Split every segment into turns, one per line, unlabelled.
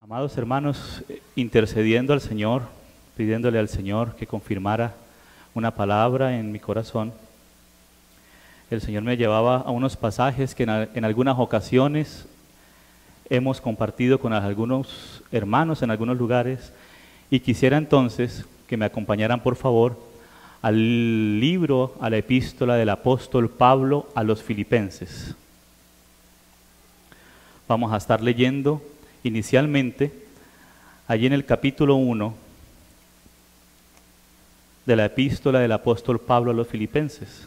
Amados hermanos, intercediendo al Señor, pidiéndole al Señor que confirmara una palabra en mi corazón, el Señor me llevaba a unos pasajes que en algunas ocasiones hemos compartido con algunos hermanos en algunos lugares, y quisiera entonces que me acompañaran por favor al libro, a la epístola del apóstol Pablo a los Filipenses. Vamos a estar leyendo inicialmente allí en el capítulo 1 de la epístola del apóstol Pablo a los Filipenses.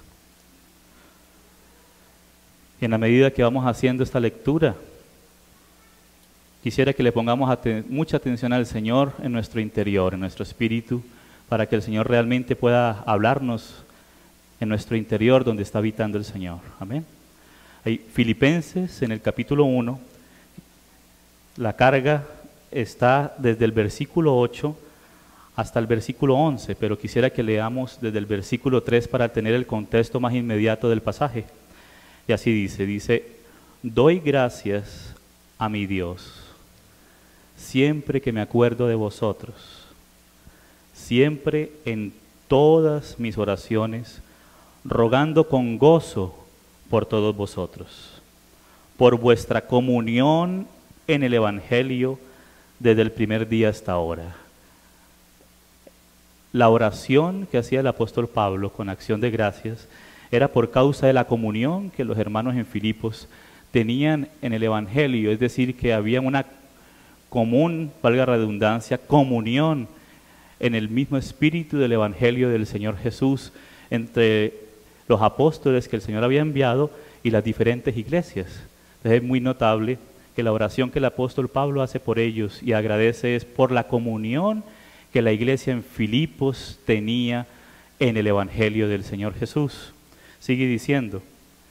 Y en la medida que vamos haciendo esta lectura, quisiera que le pongamos mucha atención al Señor en nuestro interior, en nuestro espíritu, para que el Señor realmente pueda hablarnos en nuestro interior donde está habitando el Señor. Amén. Hay Filipenses en el capítulo 1, la carga está desde el versículo 8 hasta el versículo 11, pero quisiera que leamos desde el versículo 3 para tener el contexto más inmediato del pasaje. Y así dice, doy gracias a mi Dios, siempre que me acuerdo de vosotros, siempre en todas mis oraciones, rogando con gozo por todos vosotros, por vuestra comunión en el Evangelio desde el primer día hasta ahora. La oración que hacía el apóstol Pablo con acción de gracias era por causa de la comunión que los hermanos en Filipos tenían en el Evangelio, es decir, que había una común, valga la redundancia, comunión en el mismo espíritu del Evangelio del Señor Jesús entre los apóstoles que el Señor había enviado y las diferentes iglesias. Entonces es muy notable que la oración que el apóstol Pablo hace por ellos y agradece es por la comunión que la iglesia en Filipos tenía en el Evangelio del Señor Jesús. Sigue diciendo,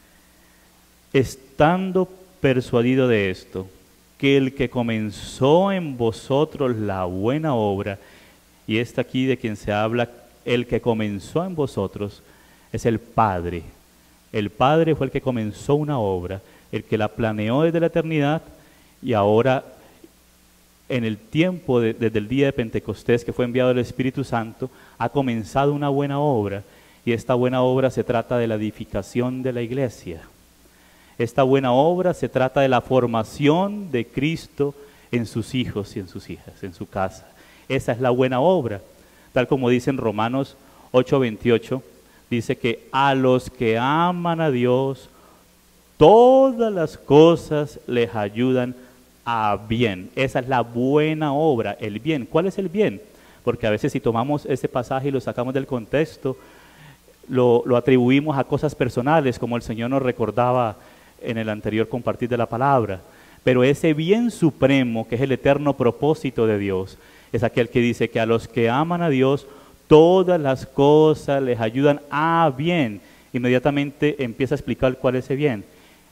estando persuadido de esto, que el que comenzó en vosotros la buena obra, y esta aquí de quien se habla, el que comenzó en vosotros, es el Padre. El Padre fue el que comenzó una obra, el que la planeó desde la eternidad, y ahora en el tiempo desde el día de Pentecostés que fue enviado el Espíritu Santo, ha comenzado una buena obra, y esta buena obra se trata de la edificación de la iglesia. Esta buena obra se trata de la formación de Cristo en sus hijos y en sus hijas, en su casa. Esa es la buena obra, tal como dice en Romanos 8:28, dice que a los que aman a Dios, todas las cosas les ayudan a bien. Esa es la buena obra, el bien. ¿Cuál es el bien? Porque a veces si tomamos ese pasaje y lo sacamos del contexto, lo atribuimos a cosas personales, como el Señor nos recordaba en el anterior compartir de la palabra. Pero ese bien supremo, que es el eterno propósito de Dios, es aquel que dice que a los que aman a Dios, todas las cosas les ayudan a bien. Inmediatamente empieza a explicar cuál es ese bien.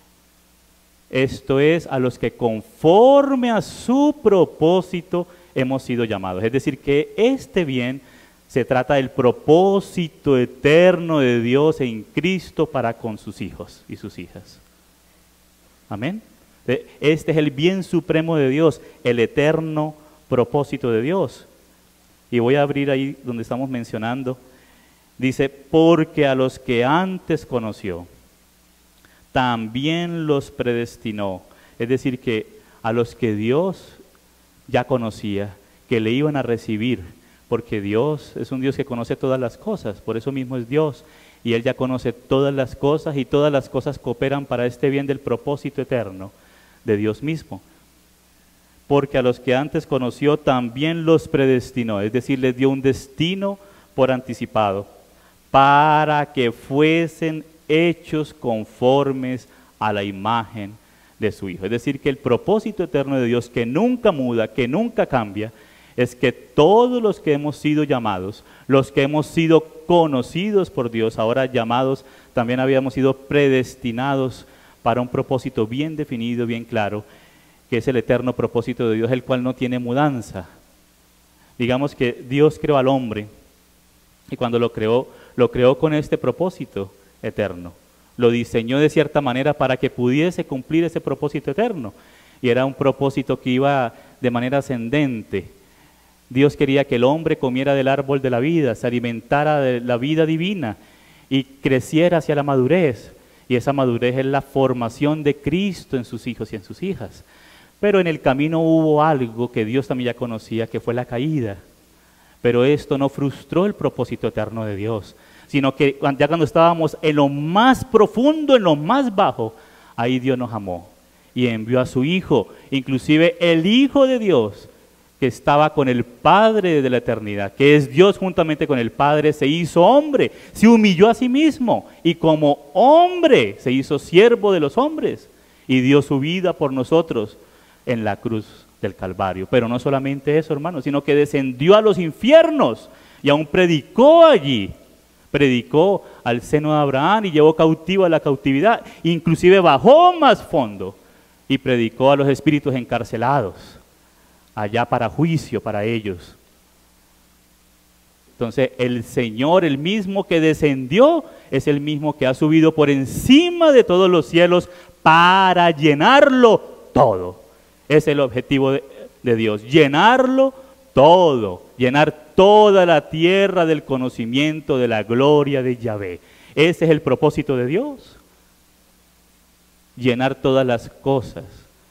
Esto es, a los que conforme a su propósito hemos sido llamados. Es decir, que este bien se trata del propósito eterno de Dios en Cristo para con sus hijos y sus hijas. Amén. Este es el bien supremo de Dios, el eterno propósito de Dios. Y voy a abrir ahí donde estamos mencionando. Dice, porque a los que antes conoció, también los predestinó. Es decir, que a los que Dios ya conocía, que le iban a recibir, porque Dios es un Dios que conoce todas las cosas, por eso mismo es Dios, y Él ya conoce todas las cosas, y todas las cosas cooperan para este bien del propósito eterno de Dios mismo. Porque a los que antes conoció, también los predestinó, es decir, les dio un destino por anticipado, para que fuesen hechos conformes a la imagen de su Hijo. Es decir, que el propósito eterno de Dios, que nunca muda, que nunca cambia, es que todos los que hemos sido llamados, los que hemos sido conocidos por Dios, ahora llamados, también habíamos sido predestinados para un propósito bien definido, bien claro, que es el eterno propósito de Dios, el cual no tiene mudanza. Digamos que Dios creó al hombre, y cuando lo creó con este propósito eterno. Lo diseñó de cierta manera para que pudiese cumplir ese propósito eterno. Y era un propósito que iba de manera ascendente. Dios quería que el hombre comiera del árbol de la vida, se alimentara de la vida divina y creciera hacia la madurez. Y esa madurez es la formación de Cristo en sus hijos y en sus hijas. Pero en el camino hubo algo que Dios también ya conocía, que fue la caída. Pero esto no frustró el propósito eterno de Dios, sino que ya cuando estábamos en lo más profundo, en lo más bajo, ahí Dios nos amó y envió a su Hijo, inclusive el Hijo de Dios, que estaba con el Padre de la eternidad, que es Dios juntamente con el Padre, se hizo hombre, se humilló a sí mismo y como hombre se hizo siervo de los hombres y dio su vida por nosotros en la cruz del Calvario. Pero no solamente eso, hermanos, sino que descendió a los infiernos y aún predicó allí, predicó al seno de Abraham y llevó cautiva a la cautividad, inclusive bajó más fondo y predicó a los espíritus encarcelados allá para juicio para ellos. Entonces el Señor, el mismo que descendió, es el mismo que ha subido por encima de todos los cielos para llenarlo todo. Es el objetivo de Dios, llenarlo todo, llenar toda la tierra del conocimiento de la gloria de Yahvé. Ese es el propósito de Dios, llenar todas las cosas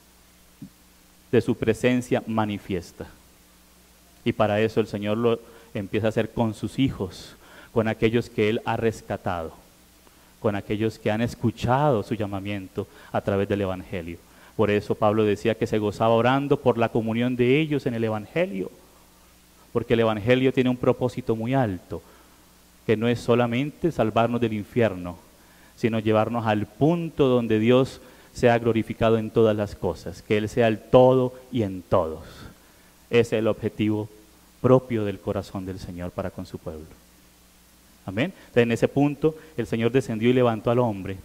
de su presencia manifiesta. Y para eso el Señor lo empieza a hacer con sus hijos, con aquellos que Él ha rescatado, con aquellos que han escuchado su llamamiento a través del Evangelio. Por eso Pablo decía que se gozaba orando por la comunión de ellos en el Evangelio, porque el Evangelio tiene un propósito muy alto, que no es solamente salvarnos del infierno, sino llevarnos al punto donde Dios sea glorificado en todas las cosas, que Él sea el todo y en todos. Ese es el objetivo propio del corazón del Señor para con su pueblo. Amén. Entonces, en ese punto el Señor descendió y levantó al hombre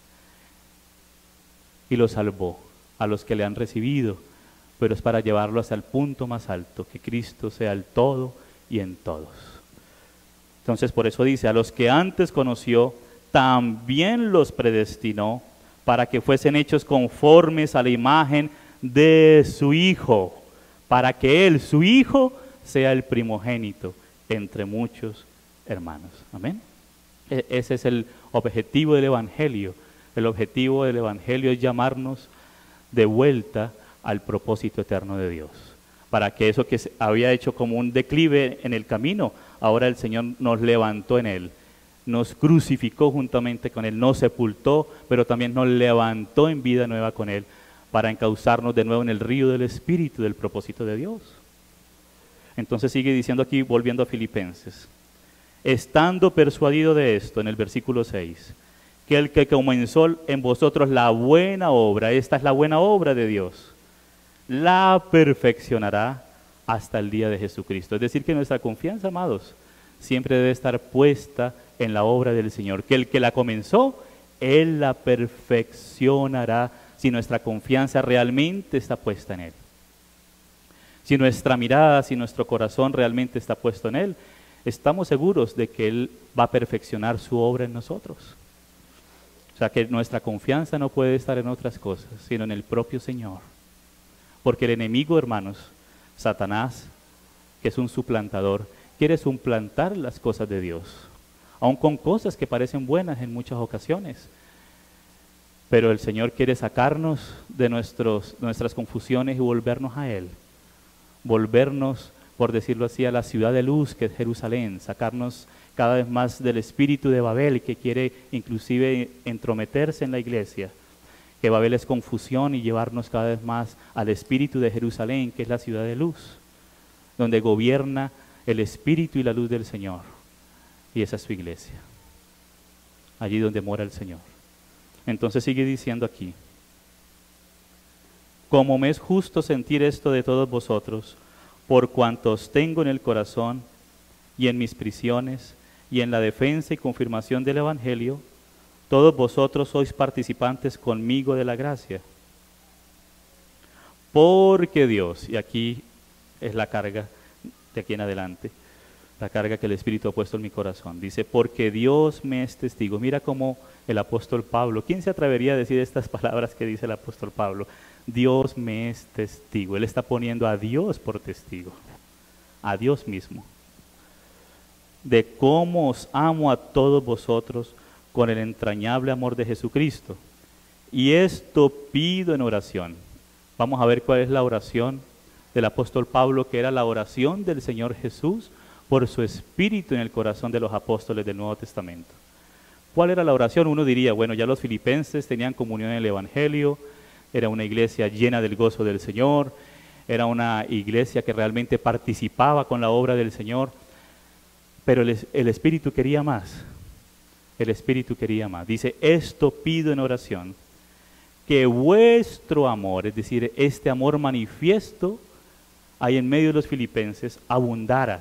y lo salvó a los que le han recibido, pero es para llevarlo hasta el punto más alto, que Cristo sea el todo y en todos. Entonces por eso dice, a los que antes conoció, también los predestinó para que fuesen hechos conformes a la imagen de su Hijo, para que Él, su Hijo, sea el primogénito entre muchos hermanos. Amén. Ese es el objetivo del Evangelio. El objetivo del Evangelio es llamarnos de vuelta al propósito eterno de Dios, para que eso que había hecho como un declive en el camino, ahora el Señor nos levantó en Él, nos crucificó juntamente con Él, nos sepultó, pero también nos levantó en vida nueva con Él, para encauzarnos de nuevo en el río del Espíritu del propósito de Dios. Entonces sigue diciendo aquí, volviendo a Filipenses, estando persuadido de esto, en el versículo 6, que el que comenzó en vosotros la buena obra, esta es la buena obra de Dios, la perfeccionará hasta el día de Jesucristo. Es decir, que nuestra confianza, amados, siempre debe estar puesta en la obra del Señor, que el que la comenzó, Él la perfeccionará si nuestra confianza realmente está puesta en Él. Si nuestra mirada, si nuestro corazón realmente está puesto en Él, estamos seguros de que Él va a perfeccionar su obra en nosotros. O sea, que nuestra confianza no puede estar en otras cosas, sino en el propio Señor. Porque el enemigo, hermanos, Satanás, que es un suplantador, quiere suplantar las cosas de Dios, aun con cosas que parecen buenas en muchas ocasiones. Pero el Señor quiere sacarnos de nuestras confusiones y volvernos a Él. Volvernos, por decirlo así, a la ciudad de luz que es Jerusalén, sacarnos cada vez más del espíritu de Babel, que quiere inclusive entrometerse en la iglesia, que Babel es confusión, y llevarnos cada vez más al espíritu de Jerusalén, que es la ciudad de luz, donde gobierna el espíritu y la luz del Señor, y esa es su iglesia, allí donde mora el Señor. Entonces sigue diciendo aquí, como me es justo sentir esto de todos vosotros, por cuanto os tengo en el corazón y en mis prisiones y en la defensa y confirmación del Evangelio, todos vosotros sois participantes conmigo de la gracia. Porque Dios, y aquí es la carga de aquí en adelante, la carga que el Espíritu ha puesto en mi corazón, dice, porque Dios me es testigo. Mira cómo el apóstol Pablo, ¿quién se atrevería a decir estas palabras que dice el apóstol Pablo? Dios me es testigo. Él está poniendo a Dios por testigo, a Dios mismo, de cómo os amo a todos vosotros con el entrañable amor de Jesucristo. Y esto pido en oración. Vamos a ver cuál es la oración del apóstol Pablo, que era la oración del Señor Jesús por su espíritu en el corazón de los apóstoles del Nuevo Testamento. ¿Cuál era la oración? Uno diría, bueno, ya los filipenses tenían comunión en el Evangelio, era una iglesia llena del gozo del Señor, era una iglesia que realmente participaba con la obra del Señor, pero el Espíritu quería más. El Espíritu quería más. Dice, esto pido en oración, que vuestro amor, es decir, este amor manifiesto ahí en medio de los filipenses, abundara,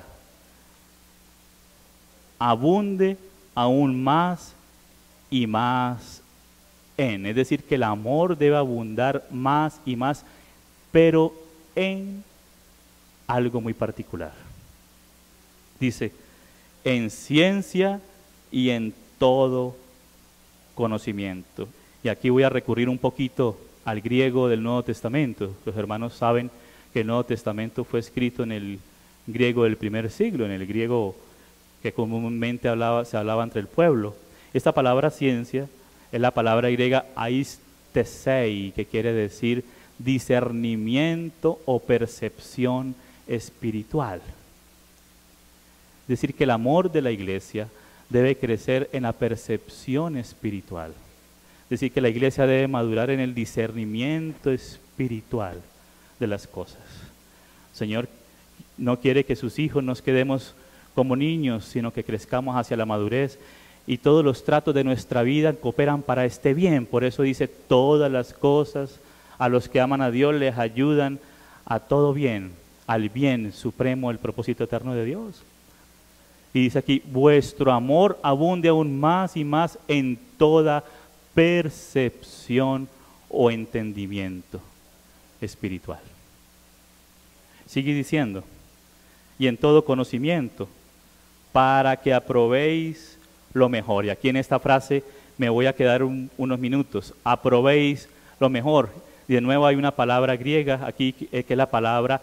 abunde aún más y más en, es decir, que el amor debe abundar más y más, pero en algo muy particular. Dice, en ciencia y en todo conocimiento. Y aquí voy a recurrir un poquito al griego del Nuevo Testamento. Los hermanos saben que el Nuevo Testamento fue escrito en el griego del primer siglo, en el griego que comúnmente se hablaba entre el pueblo. Esta palabra ciencia es la palabra griega aistesei, que quiere decir discernimiento o percepción espiritual. Es decir, que el amor de la iglesia debe crecer en la percepción espiritual. Es decir, que la iglesia debe madurar en el discernimiento espiritual de las cosas. El Señor no quiere que sus hijos nos quedemos como niños, sino que crezcamos hacia la madurez, y todos los tratos de nuestra vida cooperan para este bien. Por eso dice, todas las cosas a los que aman a Dios les ayudan a todo bien, al bien supremo, el propósito eterno de Dios. Y dice aquí, vuestro amor abunde aún más y más en toda percepción o entendimiento espiritual. Sigue diciendo, y en todo conocimiento, para que aprobéis lo mejor. Y aquí en esta frase me voy a quedar unos minutos. Aprobéis lo mejor. Y de nuevo hay una palabra griega aquí que es la palabra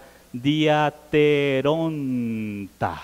diateronta,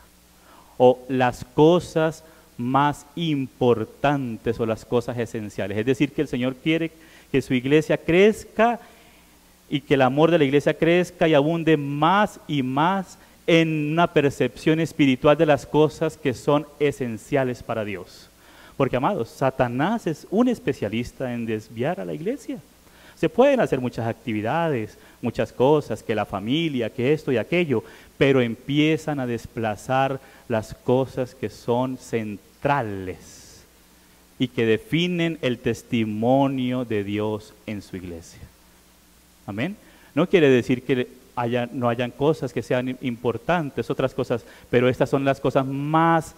o las cosas más importantes o las cosas esenciales. Es decir, que el Señor quiere que su iglesia crezca y que el amor de la iglesia crezca y abunde más y más en una percepción espiritual de las cosas que son esenciales para Dios. Porque, amados, Satanás es un especialista en desviar a la iglesia. Se pueden hacer muchas actividades, muchas cosas, que la familia, que esto y aquello, pero empiezan a desplazar las cosas que son centrales y que definen el testimonio de Dios en su iglesia. Amén. No quiere decir que no hayan cosas que sean importantes, otras cosas, pero estas son las cosas más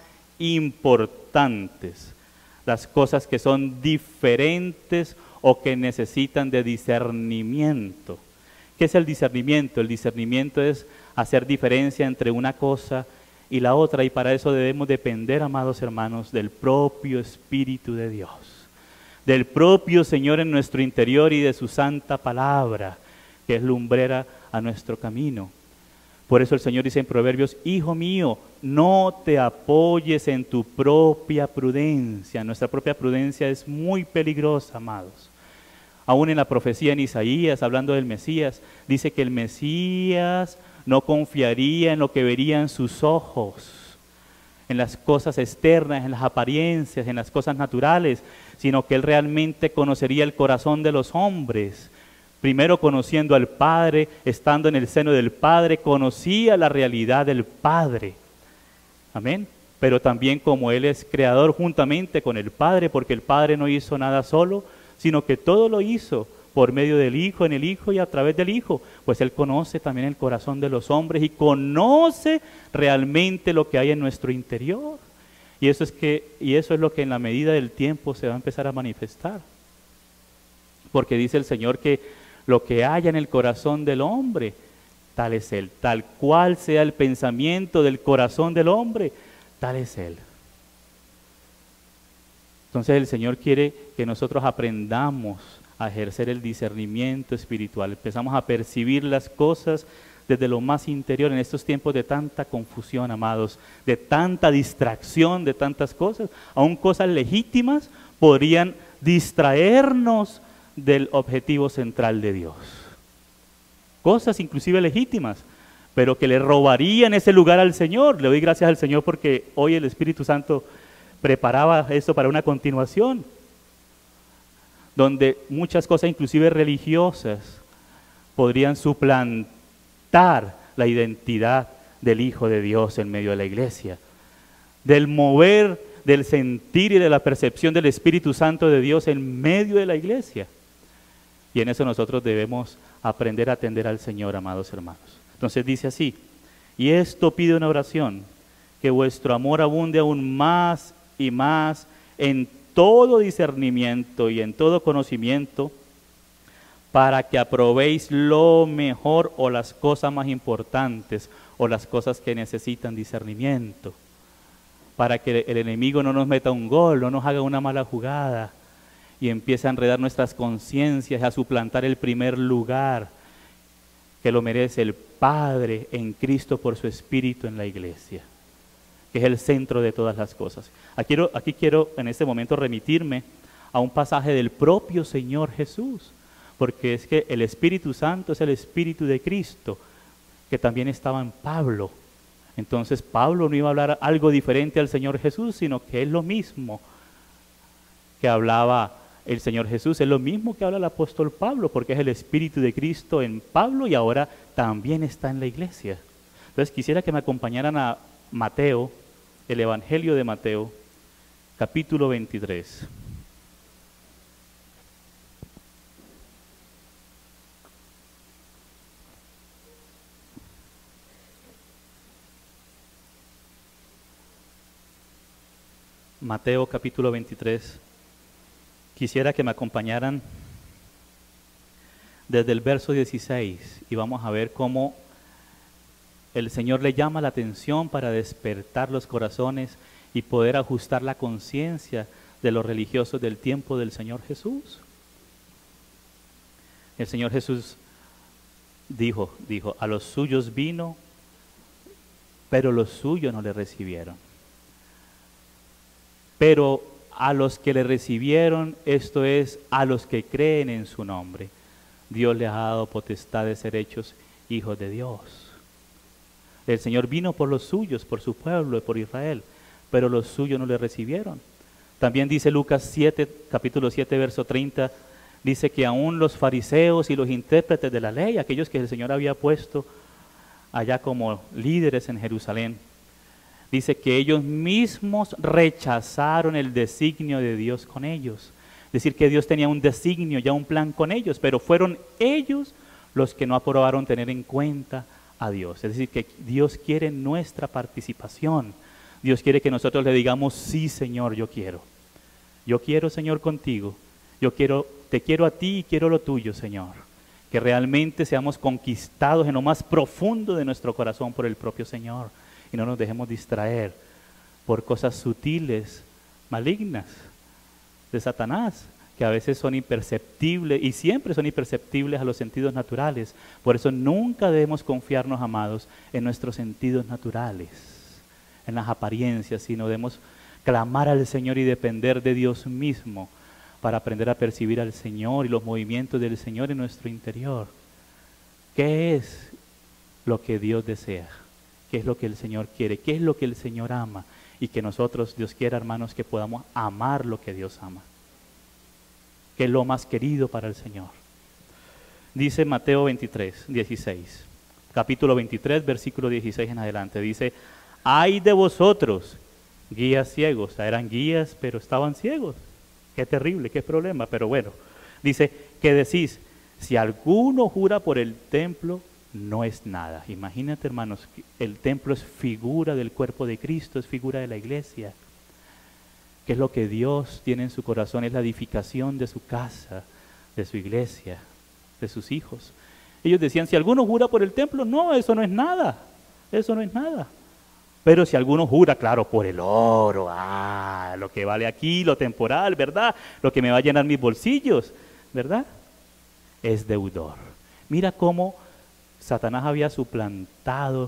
importantes, las cosas que son diferentes o que necesitan de discernimiento. ¿Qué es el discernimiento? El discernimiento es hacer diferencia entre una cosa y la otra, y para eso debemos depender, amados hermanos, del propio Espíritu de Dios, del propio Señor en nuestro interior y de su santa palabra, que es lumbrera a nuestro camino. Por eso el Señor dice en Proverbios, hijo mío, no te apoyes en tu propia prudencia. Nuestra propia prudencia es muy peligrosa, amados. Aún en la profecía en Isaías, hablando del Mesías, dice que el Mesías no confiaría en lo que verían sus ojos, en las cosas externas, en las apariencias, en las cosas naturales, sino que él realmente conocería el corazón de los hombres. Primero conociendo al Padre, estando en el seno del Padre, conocía la realidad del Padre. Amén. Pero también como Él es creador juntamente con el Padre, porque el Padre no hizo nada solo, sino que todo lo hizo por medio del Hijo, en el Hijo y a través del Hijo. Pues Él conoce también el corazón de los hombres y conoce realmente lo que hay en nuestro interior. Y eso es lo que en la medida del tiempo se va a empezar a manifestar. Porque dice el Señor que lo que haya en el corazón del hombre, tal es Él. Tal cual sea el pensamiento del corazón del hombre, tal es Él. Entonces el Señor quiere que nosotros aprendamos a ejercer el discernimiento espiritual. Empezamos a percibir las cosas desde lo más interior en estos tiempos de tanta confusión, amados, de tanta distracción, de tantas cosas. Aún cosas legítimas podrían distraernos del objetivo central de Dios. Cosas inclusive legítimas, pero que le robarían ese lugar al Señor. Le doy gracias al Señor porque hoy el Espíritu Santo preparaba esto para una continuación, donde muchas cosas inclusive religiosas podrían suplantar la identidad del Hijo de Dios en medio de la iglesia, del mover, del sentir y de la percepción del Espíritu Santo de Dios en medio de la iglesia. Y en eso nosotros debemos aprender a atender al Señor, amados hermanos. Entonces dice así: y esto pide una oración, que vuestro amor abunde aún más y más en todo discernimiento y en todo conocimiento, para que aprobéis lo mejor o las cosas más importantes o las cosas que necesitan discernimiento, para que el enemigo no nos meta un gol, no nos haga una mala jugada y empiece a enredar nuestras conciencias, a suplantar el primer lugar que lo merece el Padre en Cristo por su Espíritu en la iglesia, que es el centro de todas las cosas. Aquí quiero en este momento remitirme a un pasaje del propio Señor Jesús, porque es que el Espíritu Santo es el Espíritu de Cristo, que también estaba en Pablo. Entonces Pablo no iba a hablar algo diferente al Señor Jesús, sino que es lo mismo que hablaba el Señor Jesús, es lo mismo que habla el apóstol Pablo, porque es el Espíritu de Cristo en Pablo y ahora también está en la iglesia. Entonces quisiera que me acompañaran a Mateo, el Evangelio de Mateo, capítulo 23. Mateo capítulo 23. Quisiera que me acompañaran desde el verso 16 y vamos a ver cómo el Señor le llama la atención para despertar los corazones y poder ajustar la conciencia de los religiosos del tiempo del Señor Jesús. El Señor Jesús dijo, a los suyos vino, pero los suyos no le recibieron. Pero a los que le recibieron, esto es, a los que creen en su nombre, Dios les ha dado potestad de ser hechos hijos de Dios. El Señor vino por los suyos, por su pueblo, por Israel, pero los suyos no le recibieron. También dice Lucas 7, capítulo 7, verso 30, dice que aún los fariseos y los intérpretes de la ley, aquellos que el Señor había puesto allá como líderes en Jerusalén, dice que ellos mismos rechazaron el designio de Dios con ellos. Es decir, que Dios tenía un designio, ya un plan con ellos, pero fueron ellos los que no aprobaron tener en cuenta a Dios. Es decir, que Dios quiere nuestra participación. Dios quiere que nosotros le digamos, sí, Señor, yo quiero. Yo quiero, Señor, contigo. Te quiero a ti y quiero lo tuyo, Señor. Que realmente seamos conquistados en lo más profundo de nuestro corazón por el propio Señor. Y no nos dejemos distraer por cosas sutiles, malignas de Satanás, que a veces son imperceptibles y siempre son imperceptibles a los sentidos naturales. Por eso nunca debemos confiarnos, amados, en nuestros sentidos naturales, en las apariencias, sino debemos clamar al Señor y depender de Dios mismo para aprender a percibir al Señor y los movimientos del Señor en nuestro interior. ¿Qué es lo que Dios desea? ¿Qué es lo que el Señor quiere? ¿Qué es lo que el Señor ama? Y que nosotros, Dios quiera, hermanos, que podamos amar lo que Dios ama, que es lo más querido para el Señor. Dice Mateo 23, 16, capítulo 23, versículo 16 en adelante, dice, ay de vosotros, guías ciegos. O sea, eran guías, pero estaban ciegos. Qué terrible, qué problema, pero bueno. Dice, que decís, si alguno jura por el templo, no es nada. Imagínate, hermanos, el templo es figura del cuerpo de Cristo, es figura de la iglesia. ¿Qué es lo que Dios tiene en su corazón? Es la edificación de su casa, de su iglesia, de sus hijos. Ellos decían, si alguno jura por el templo, no, eso no es nada, eso no es nada. Pero si alguno jura, claro, por el oro, lo que vale aquí, lo temporal, ¿verdad? Lo que me va a llenar mis bolsillos. ¿verdad? Es deudor. Mira cómo Satanás había suplantado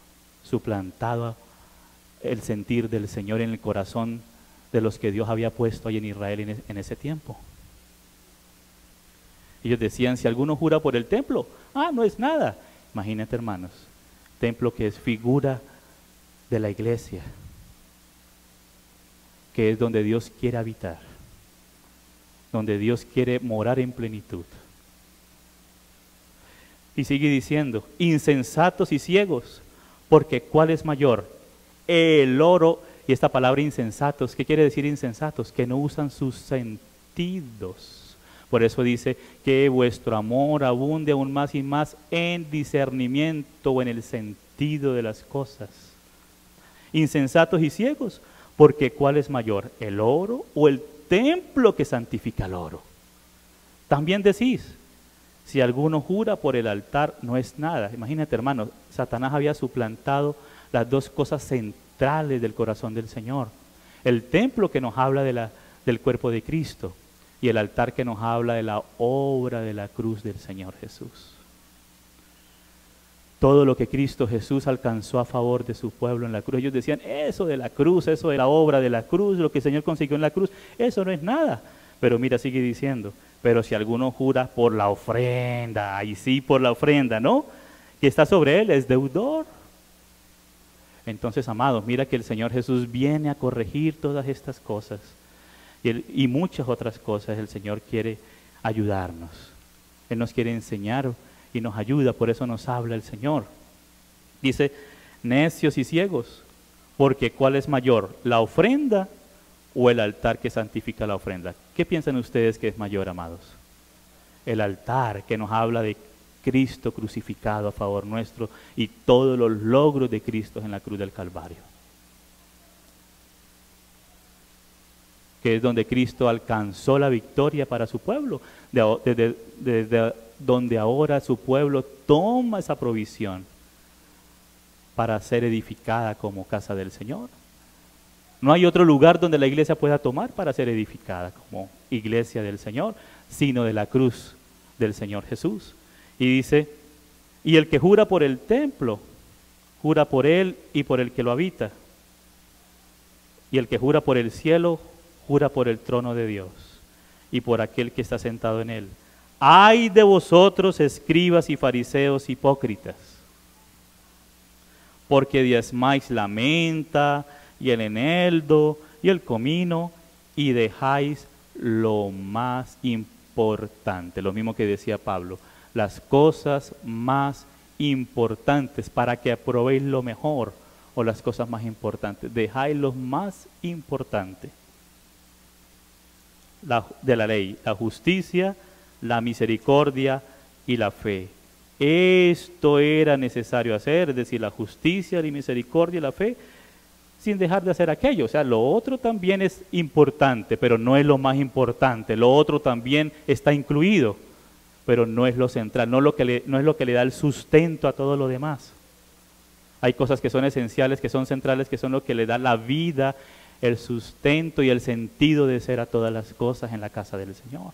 el sentir del Señor en el corazón de los que Dios había puesto ahí en Israel en ese tiempo. Ellos decían, si alguno jura por el templo, no es nada. Imagínate, hermanos, templo que es figura de la iglesia, que es donde Dios quiere habitar, donde Dios quiere morar en plenitud. Y sigue diciendo, insensatos y ciegos, porque ¿cuál es mayor? El oro. Y esta palabra insensatos, ¿qué quiere decir insensatos? Que no usan sus sentidos. Por eso dice que vuestro amor abunde aún más y más en discernimiento o en el sentido de las cosas. Insensatos y ciegos, porque ¿cuál es mayor? ¿El oro o el templo que santifica el oro? También decís, si alguno jura por el altar, no es nada. Imagínate, hermano, Satanás había suplantado las dos cosas centrales del corazón del Señor. El templo que nos habla del cuerpo de Cristo y el altar que nos habla de la obra de la cruz del Señor Jesús. Todo lo que Cristo Jesús alcanzó a favor de su pueblo en la cruz. Ellos decían, eso de la cruz, eso de la obra de la cruz, lo que el Señor consiguió en la cruz, eso no es nada. Pero mira, sigue diciendo, pero si alguno jura por la ofrenda, ahí sí por la ofrenda, ¿no? Que está sobre él, es deudor. Entonces, amados, mira que el Señor Jesús viene a corregir todas estas cosas y muchas otras cosas. El Señor quiere ayudarnos. Él nos quiere enseñar y nos ayuda, por eso nos habla el Señor. Dice, necios y ciegos, porque ¿cuál es mayor, la ofrenda o el altar que santifica la ofrenda? ¿Qué piensan ustedes que es mayor, amados? El altar que nos habla de Cristo crucificado a favor nuestro y todos los logros de Cristo en la cruz del Calvario. Que es donde Cristo alcanzó la victoria para su pueblo, desde donde ahora su pueblo toma esa provisión para ser edificada como casa del Señor. No hay otro lugar donde la iglesia pueda tomar para ser edificada como iglesia del Señor, sino de la cruz del Señor Jesús. Y dice, y el que jura por el templo, jura por él y por el que lo habita. Y el que jura por el cielo, jura por el trono de Dios y por aquel que está sentado en él. ¡Ay de vosotros, escribas y fariseos hipócritas! Porque diezmáis la menta y el eneldo y el comino y dejáis lo más importante, lo mismo que decía Pablo, las cosas más importantes para que aprobéis lo mejor, o las cosas más importantes, dejáis lo más importante de la ley, la justicia, la misericordia y la fe. Esto era necesario hacer, es decir, la justicia, la misericordia y la fe, sin dejar de hacer aquello. O sea, lo otro también es importante, pero no es lo más importante. Lo otro también está incluido, pero no es lo central, no es lo que le da el sustento a todo lo demás. Hay cosas que son esenciales, que son centrales, que son lo que le da la vida, el sustento y el sentido de ser a todas las cosas en la casa del Señor.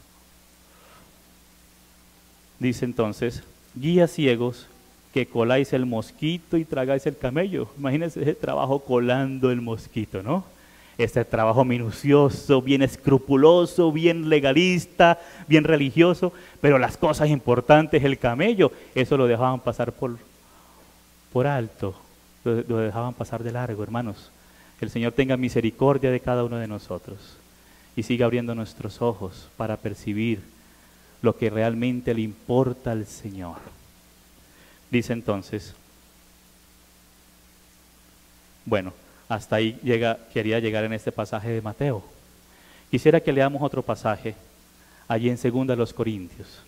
Dice entonces, guías ciegos, que coláis el mosquito y tragáis el camello. Imagínense ese trabajo colando el mosquito, ¿no? Este trabajo minucioso, bien escrupuloso, bien legalista, bien religioso, pero las cosas importantes, el camello, eso lo dejaban pasar por alto, lo dejaban pasar de largo, hermanos. El Señor tenga misericordia de cada uno de nosotros y siga abriendo nuestros ojos para percibir lo que realmente le importa al Señor. Dice entonces, bueno, hasta ahí quería llegar en este pasaje de Mateo. Quisiera que leamos otro pasaje, allí en 2 Corintios.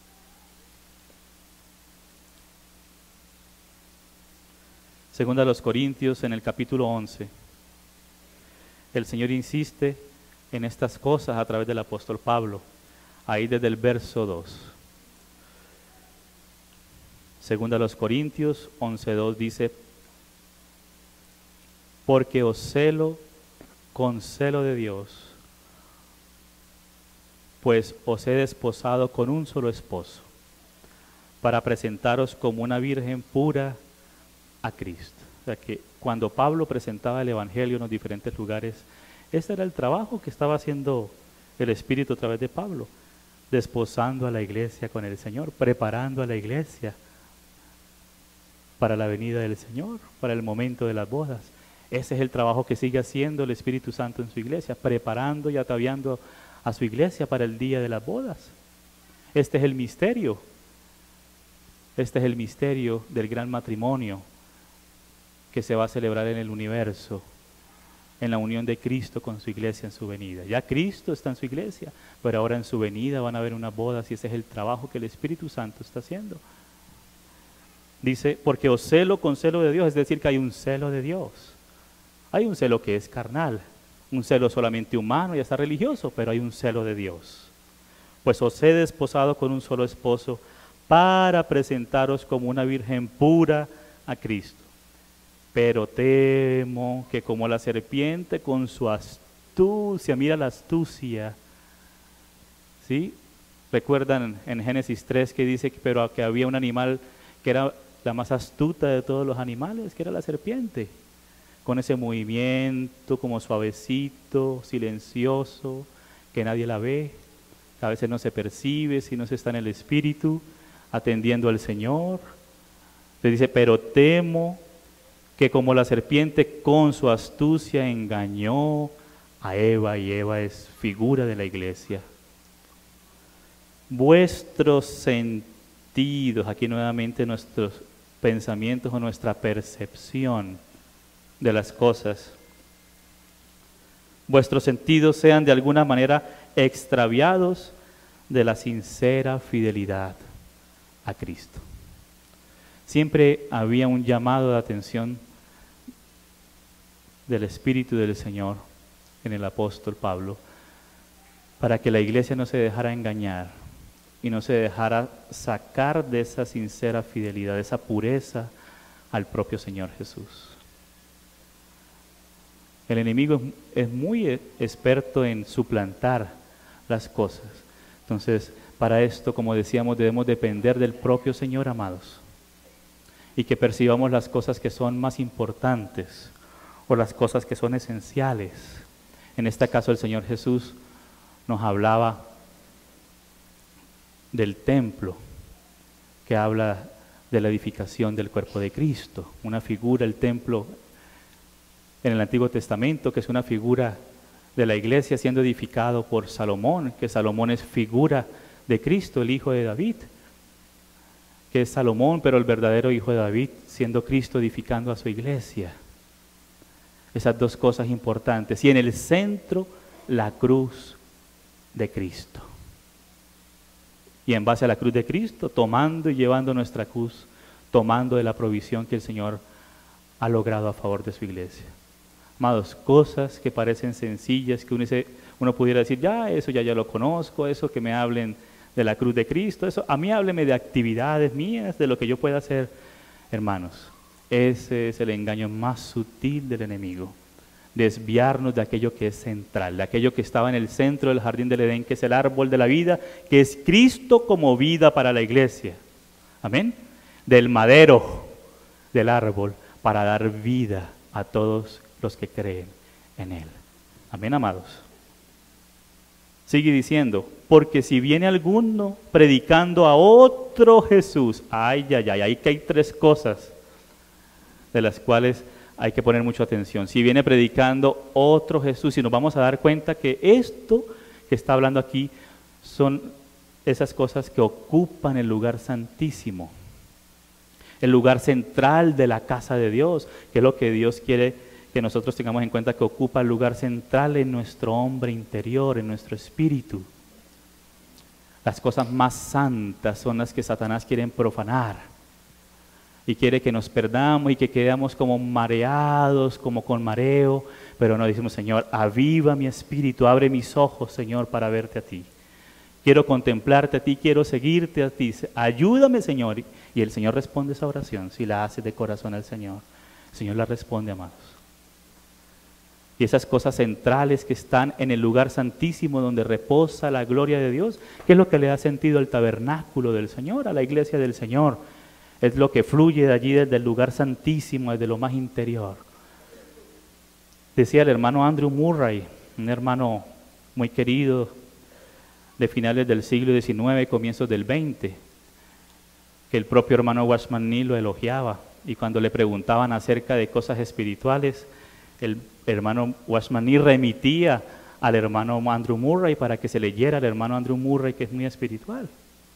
Segunda a los Corintios, en el capítulo 11. El Señor insiste en estas cosas a través del apóstol Pablo, ahí desde el verso 2. Segunda a los Corintios 11:2 dice, porque os celo con celo de Dios, pues os he desposado con un solo esposo, para presentaros como una virgen pura a Cristo. O sea que cuando Pablo presentaba el Evangelio en los diferentes lugares, ese era el trabajo que estaba haciendo el Espíritu a través de Pablo, desposando a la iglesia con el Señor, preparando a la iglesia para la venida del Señor, para el momento de las bodas. Ese es el trabajo que sigue haciendo el Espíritu Santo en su iglesia, preparando y ataviando a su iglesia para el día de las bodas. Este es el misterio. Este es el misterio del gran matrimonio que se va a celebrar en el universo, en la unión de Cristo con su iglesia en su venida. Ya Cristo está en su iglesia, pero ahora en su venida van a haber unas bodas y ese es el trabajo que el Espíritu Santo está haciendo. Dice, porque os celo con celo de Dios, es decir, que hay un celo de Dios. Hay un celo que es carnal, un celo solamente humano y hasta religioso, pero hay un celo de Dios. Pues os he desposado con un solo esposo para presentaros como una virgen pura a Cristo. Pero temo que como la serpiente con su astucia, mira la astucia, ¿sí? Recuerdan en Génesis 3 que dice pero que había un animal que era la más astuta de todos los animales, que era la serpiente, con ese movimiento como suavecito, silencioso, que nadie la ve, que a veces no se percibe si no se está en el Espíritu, atendiendo al Señor. Se dice, pero temo que como la serpiente con su astucia engañó a Eva, y Eva es figura de la iglesia. Vuestros sentidos, aquí nuevamente nuestros pensamientos o nuestra percepción de las cosas, vuestros sentidos sean de alguna manera extraviados de la sincera fidelidad a Cristo. Siempre había un llamado de atención del Espíritu del Señor en el apóstol Pablo para que la iglesia no se dejara engañar y no se dejara sacar de esa sincera fidelidad, de esa pureza al propio Señor Jesús. El enemigo es muy experto en suplantar las cosas. Entonces, para esto, como decíamos, debemos depender del propio Señor, amados, y que percibamos las cosas que son más importantes o las cosas que son esenciales. En este caso, el Señor Jesús nos hablaba del templo, que habla de la edificación del cuerpo de Cristo, una figura, el templo en el Antiguo Testamento, que es una figura de la iglesia siendo edificado por Salomón, que Salomón es figura de Cristo, el hijo de David, que es Salomón, pero el verdadero hijo de David, siendo Cristo edificando a su iglesia. Esas dos cosas importantes. Y en el centro, la cruz de Cristo. Y en base a la cruz de Cristo, tomando y llevando nuestra cruz, tomando de la provisión que el Señor ha logrado a favor de su iglesia. Amados, cosas que parecen sencillas, que uno pudiera decir, ya, eso ya lo conozco, eso que me hablen de la cruz de Cristo, eso, a mí hábleme de actividades mías, de lo que yo pueda hacer. Hermanos, ese es el engaño más sutil del enemigo, desviarnos de aquello que es central, de aquello que estaba en el centro del jardín del Edén, que es el árbol de la vida, que es Cristo como vida para la iglesia. Amén. Del madero del árbol para dar vida a todos los que creen en Él. Amén, amados. Sigue diciendo, porque si viene alguno predicando a otro Jesús, ahí que hay tres cosas de las cuales hay que poner mucha atención. Si viene predicando otro Jesús, y nos vamos a dar cuenta que esto que está hablando aquí son esas cosas que ocupan el lugar santísimo, el lugar central de la casa de Dios, que es lo que Dios quiere que nosotros tengamos en cuenta, que ocupa el lugar central en nuestro hombre interior, en nuestro espíritu. Las cosas más santas son las que Satanás quiere profanar y quiere que nos perdamos y que quedemos como mareados, como con mareo, pero no decimos, Señor, aviva mi espíritu, abre mis ojos, Señor, para verte a ti. Quiero contemplarte a ti, quiero seguirte a ti, ayúdame, Señor. Y el Señor responde esa oración, si la haces de corazón al Señor. El Señor la responde, amados. Y esas cosas centrales que están en el lugar santísimo donde reposa la gloria de Dios, que es lo que le da sentido al tabernáculo del Señor, a la iglesia del Señor. Es lo que fluye de allí desde el lugar santísimo, desde lo más interior. Decía el hermano Andrew Murray, un hermano muy querido de finales del siglo XIX, comienzos del XX, que el propio hermano Watchman Nee lo elogiaba, y cuando le preguntaban acerca de cosas espirituales, el hermano Watchman Nee remitía al hermano Andrew Murray para que se leyera al hermano Andrew Murray, que es muy espiritual.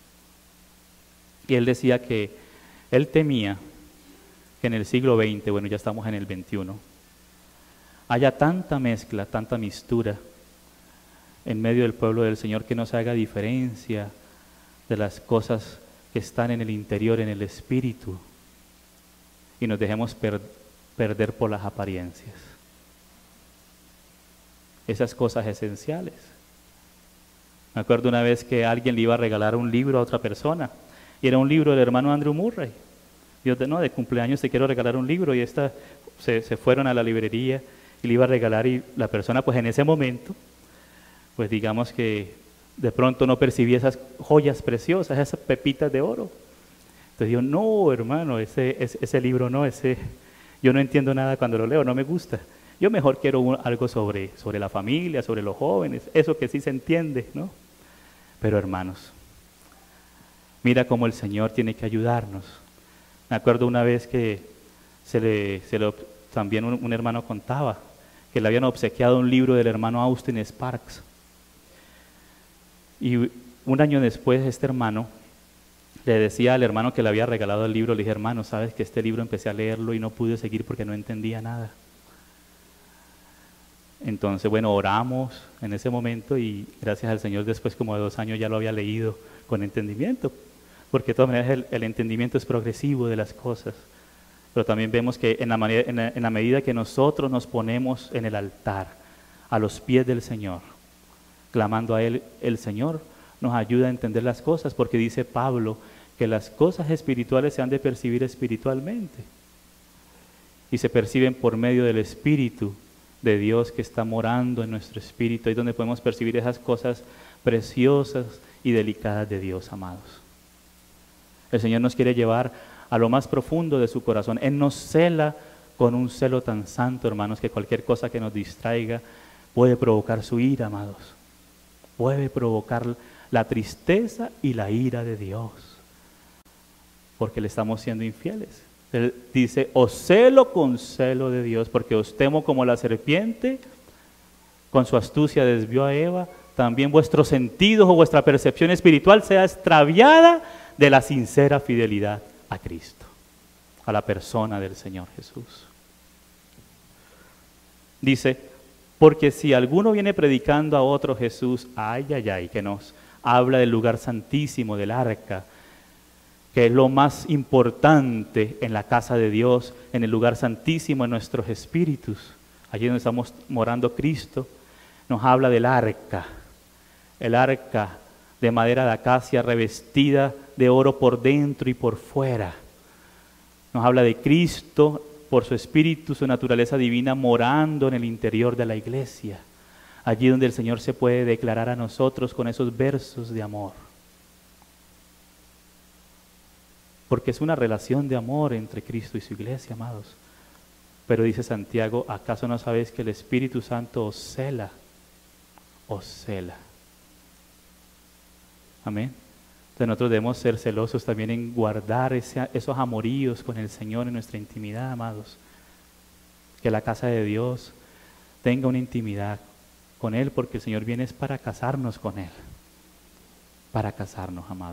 Y él decía que él temía que en el siglo XX, bueno, ya estamos en el XXI, haya tanta mezcla, tanta mistura en medio del pueblo del Señor, que no se haga diferencia de las cosas que están en el interior, en el espíritu, y nos dejemos perder por las apariencias. Esas cosas esenciales. Me acuerdo una vez que alguien le iba a regalar un libro a otra persona, y era un libro del hermano Andrew Murray. Yo, no, de cumpleaños te quiero regalar un libro, y se fueron a la librería y le iba a regalar, y la persona pues en ese momento, pues digamos que de pronto no percibía esas joyas preciosas, esas pepitas de oro. Entonces yo, no hermano, ese libro no, yo no entiendo nada cuando lo leo, no me gusta. Yo mejor quiero algo sobre la familia, sobre los jóvenes, eso que sí se entiende, ¿no? Pero hermanos, mira cómo el Señor tiene que ayudarnos. Me acuerdo una vez que también un hermano contaba que le habían obsequiado un libro del hermano Austin Sparks. Y un año después este hermano le decía al hermano que le había regalado el libro, le dije, hermano, sabes que este libro empecé a leerlo y no pude seguir porque no entendía nada. Entonces, bueno, oramos en ese momento y gracias al Señor después como de 2 años ya lo había leído con entendimiento, porque de todas maneras el entendimiento es progresivo de las cosas. Pero también vemos que en la medida que nosotros nos ponemos en el altar, a los pies del Señor, clamando a Él, el Señor nos ayuda a entender las cosas, porque dice Pablo que las cosas espirituales se han de percibir espiritualmente, y se perciben por medio del Espíritu de Dios que está morando en nuestro espíritu, ahí es donde podemos percibir esas cosas preciosas y delicadas de Dios, amados. El Señor nos quiere llevar a lo más profundo de su corazón. Él nos cela con un celo tan santo, hermanos, que cualquier cosa que nos distraiga puede provocar su ira, amados. Puede provocar la tristeza y la ira de Dios, porque le estamos siendo infieles. Él dice, os celo con celo de Dios, porque os temo como la serpiente, con su astucia desvió a Eva, también vuestros sentidos o vuestra percepción espiritual sea extraviada de la sincera fidelidad a Cristo, a la persona del Señor Jesús. Dice, porque si alguno viene predicando a otro Jesús, ay, ay, ay, que nos habla del lugar santísimo, del arca, que es lo más importante en la casa de Dios, en el lugar santísimo, en nuestros espíritus, allí donde estamos morando Cristo, nos habla del arca, el arca de madera de acacia revestida de oro por dentro y por fuera. Nos habla de Cristo por su espíritu, su naturaleza divina, morando en el interior de la iglesia, allí donde el Señor se puede declarar a nosotros con esos versos de amor. Porque es una relación de amor entre Cristo y su iglesia, amados. Pero dice Santiago, ¿acaso no sabéis que el Espíritu Santo os cela? Os cela. Amén. Entonces nosotros debemos ser celosos también en guardar esos amoríos con el Señor en nuestra intimidad, amados. Que la casa de Dios tenga una intimidad con Él, porque el Señor viene es para casarnos con Él. Para casarnos, amados.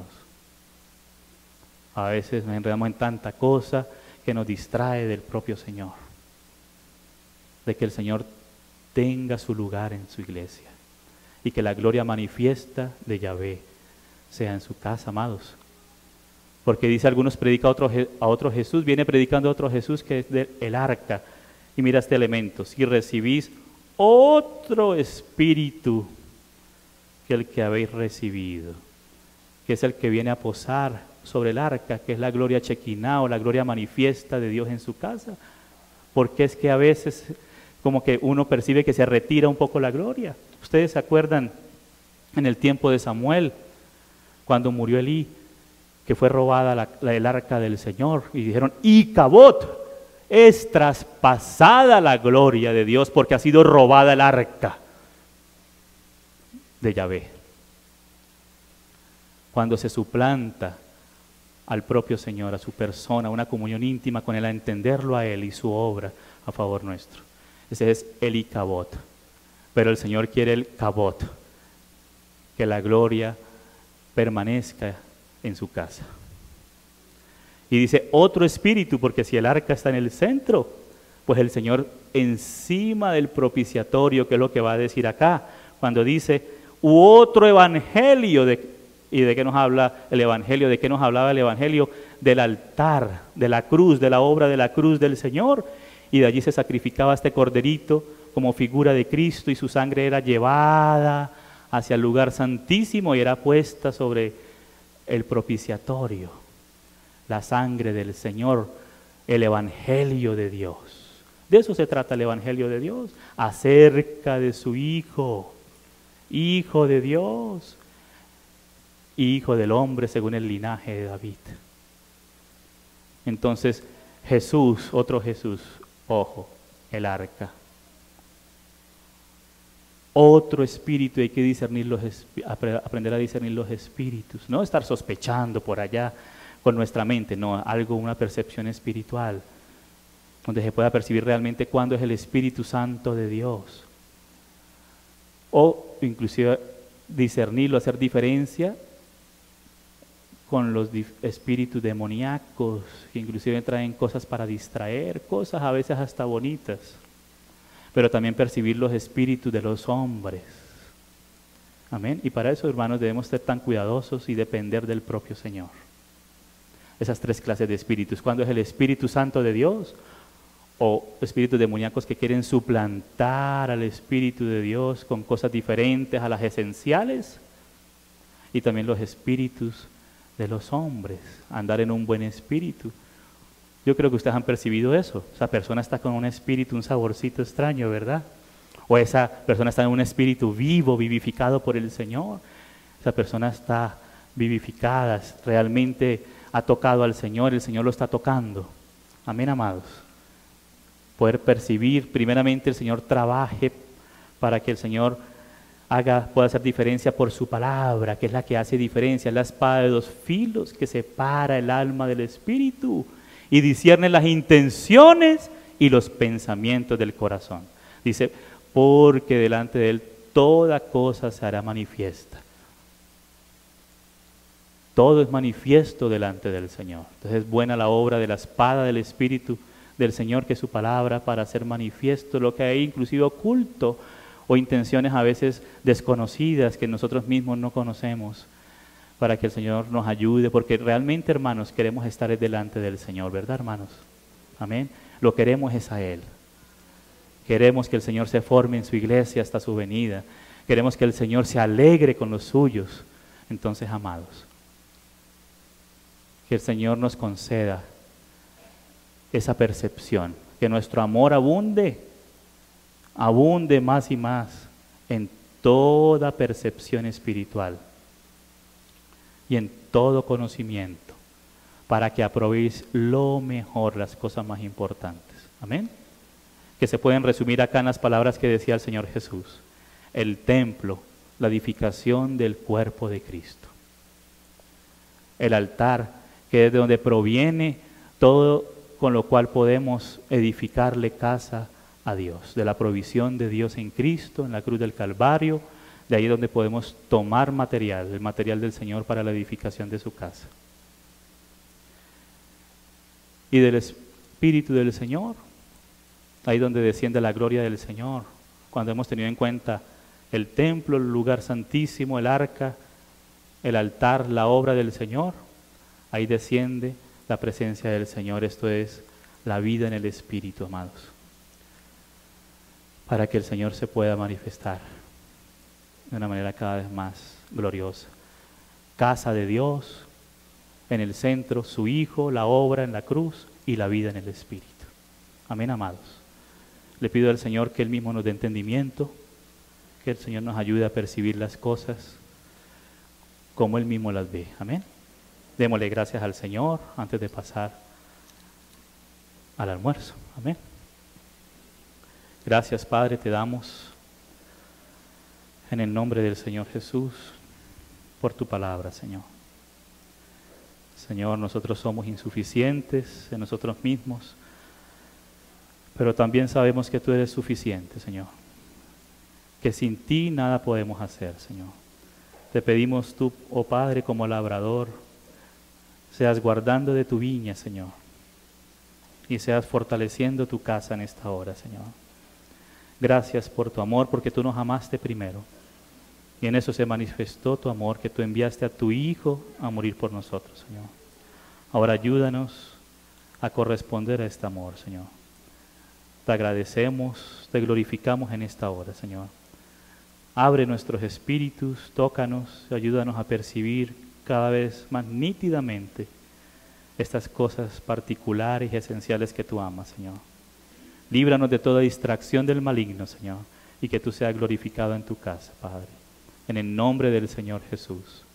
A veces nos enredamos en tanta cosa que nos distrae del propio Señor. De que el Señor tenga su lugar en su iglesia. Y que la gloria manifiesta de Yahvé sea en su casa, amados. Porque dice algunos predica a otro Jesús, viene predicando a otro Jesús que es del arca. Y mira este elemento, si recibís otro espíritu que el que habéis recibido, que es el que viene a posar sobre el arca, que es la gloria chequiná o la gloria manifiesta de Dios en su casa. Porque es que a veces como que uno percibe que se retira un poco la gloria. Ustedes se acuerdan en el tiempo de Samuel, cuando murió Elí, que fue robada el arca del Señor, y dijeron, Icabod, es traspasada la gloria de Dios porque ha sido robada el arca de Yahvé. Cuando se suplanta al propio Señor, a su persona, una comunión íntima con Él, a entenderlo a Él y su obra a favor nuestro. Ese es el Icabod. Pero el Señor quiere el Cabod, que la gloria permanezca en su casa. Y dice otro espíritu, porque si el arca está en el centro, pues el Señor encima del propiciatorio, que es lo que va a decir acá, cuando dice, u otro evangelio, ¿y de qué nos habla el evangelio? ¿De qué nos hablaba el evangelio? Del altar, de la cruz, de la obra de la cruz del Señor, y de allí se sacrificaba este corderito como figura de Cristo, y su sangre era llevada hacia el lugar santísimo y era puesta sobre el propiciatorio. La sangre del Señor, el evangelio de Dios. De eso se trata el evangelio de Dios, acerca de su Hijo, Hijo de Dios, Hijo del hombre según el linaje de David. Entonces Jesús, otro Jesús, ojo, el arca. Otro espíritu, hay que discernir aprender a discernir los espíritus, no estar sospechando por allá con nuestra mente, no, una percepción espiritual, donde se pueda percibir realmente cuándo es el Espíritu Santo de Dios. O inclusive discernirlo, hacer diferencia con los espíritus demoníacos, que inclusive traen cosas para distraer, cosas a veces hasta bonitas, pero también percibir los espíritus de los hombres. Amén. Y para eso, hermanos, debemos ser tan cuidadosos y depender del propio Señor. Esas tres clases de espíritus. ¿Cuándo es el Espíritu Santo de Dios? O espíritus demoníacos que quieren suplantar al Espíritu de Dios con cosas diferentes a las esenciales. Y también los espíritus de los hombres, andar en un buen espíritu. Yo creo que ustedes han percibido eso. Esa persona está con un espíritu, un saborcito extraño, ¿verdad? O esa persona está en un espíritu vivo, vivificado por el Señor. Esa persona está vivificada, realmente ha tocado al Señor, el Señor lo está tocando. Amén, amados. Poder percibir, primeramente el Señor trabaje para que el Señor pueda hacer diferencia por su palabra, que es la que hace diferencia, es la espada de dos filos que separa el alma del espíritu y discierne las intenciones y los pensamientos del corazón. Dice, porque delante de Él toda cosa se hará manifiesta. Todo es manifiesto delante del Señor. Entonces es buena la obra de la espada del Espíritu del Señor, que es su palabra, para hacer manifiesto lo que hay inclusive oculto, o intenciones a veces desconocidas que nosotros mismos no conocemos, para que el Señor nos ayude, porque realmente, hermanos, queremos estar delante del Señor, ¿verdad, hermanos? Amén. Lo queremos es a Él. Queremos que el Señor se forme en su iglesia hasta su venida. Queremos que el Señor se alegre con los suyos. Entonces, amados, que el Señor nos conceda esa percepción, que nuestro amor abunde más y más en toda percepción espiritual y en todo conocimiento, para que aprobéis lo mejor, las cosas más importantes. Amén. Que se pueden resumir acá en las palabras que decía el Señor Jesús: el templo, la edificación del cuerpo de Cristo. El altar, que es de donde proviene todo con lo cual podemos edificarle casa a Dios, de la provisión de Dios en Cristo, en la cruz del Calvario, de ahí es donde podemos tomar material, el material del Señor para la edificación de su casa. Y del Espíritu del Señor, ahí donde desciende la gloria del Señor, cuando hemos tenido en cuenta el templo, el lugar santísimo, el arca, el altar, la obra del Señor, ahí desciende la presencia del Señor. Esto es la vida en el Espíritu, amados, para que el Señor se pueda manifestar de una manera cada vez más gloriosa. Casa de Dios, en el centro su Hijo, la obra en la cruz y la vida en el Espíritu. Amén, amados. Le pido al Señor que Él mismo nos dé entendimiento, que el Señor nos ayude a percibir las cosas como Él mismo las ve. Amén. Démosle gracias al Señor antes de pasar al almuerzo. Amén. Gracias, Padre, te damos en el nombre del Señor Jesús por tu palabra, Señor. Señor, nosotros somos insuficientes en nosotros mismos, pero también sabemos que tú eres suficiente, Señor. Que sin ti nada podemos hacer, Señor. Te pedimos tú, oh Padre, como labrador, seas guardando de tu viña, Señor, y seas fortaleciendo tu casa en esta hora, Señor. Gracias por tu amor, porque tú nos amaste primero. Y en eso se manifestó tu amor, que tú enviaste a tu Hijo a morir por nosotros, Señor. Ahora ayúdanos a corresponder a este amor, Señor. Te agradecemos, te glorificamos en esta hora, Señor. Abre nuestros espíritus, tócanos, ayúdanos a percibir cada vez más nítidamente estas cosas particulares y esenciales que tú amas, Señor. Líbranos de toda distracción del maligno, Señor, y que tú seas glorificado en tu casa, Padre. En el nombre del Señor Jesús.